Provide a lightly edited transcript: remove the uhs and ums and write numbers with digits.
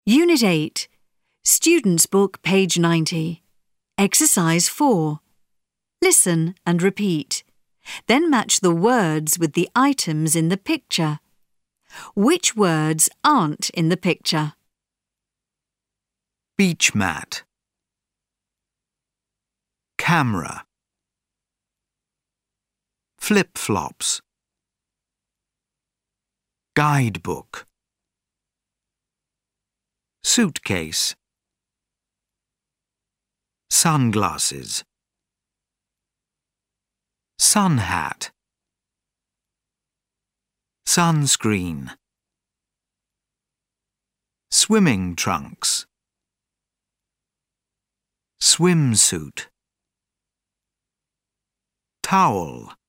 Unit 8, Student's Book, page 90. Exercise 4. Listen and repeat. Then match the words with the items in the picture. Which words aren't in the picture? Beach mat, camera, flip-flops, guidebook, suitcase, sunglasses, sun hat, sunscreen, swimming trunks, swimsuit, towel,